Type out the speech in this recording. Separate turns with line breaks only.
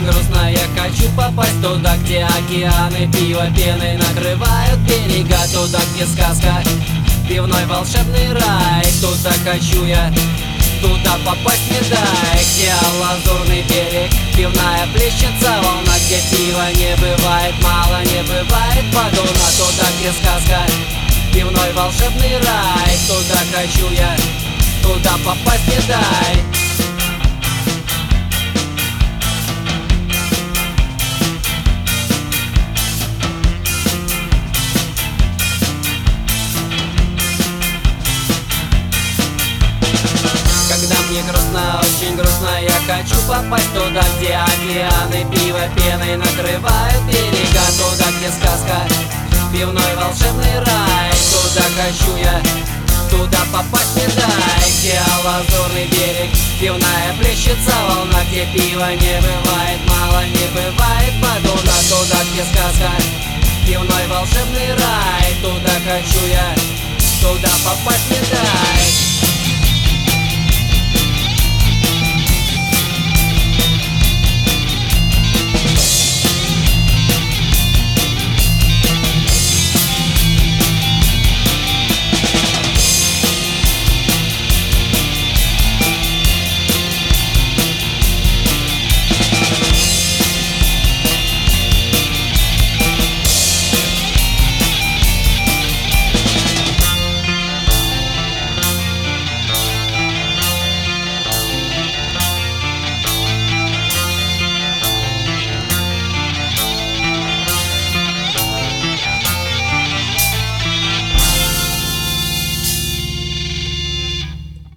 очень грустно, я хочу попасть туда, где океаны пива пеной накрывают берега. Туда, где сказка, пивной волшебный рай. Туда хочу я, туда попасть не дай. Где лазурный берег, пивная плещется волна, где пива не бывает, мало не бывает подуна. Туда, где сказка, пивной волшебный рай. Туда хочу я, туда попасть не дай. Когда мне грустно, очень грустно, я хочу попасть туда, где океаны пива пеной накрывают берега. Туда, где сказка, пивной волшебный рай. Туда хочу я, туда попасть не дай. Где лазурный берег, пивная плещется волна, где пива не бывает, мало не бывает подуна. Туда, где сказка, пивной волшебный рай. Туда хочу я, туда попасть не дай.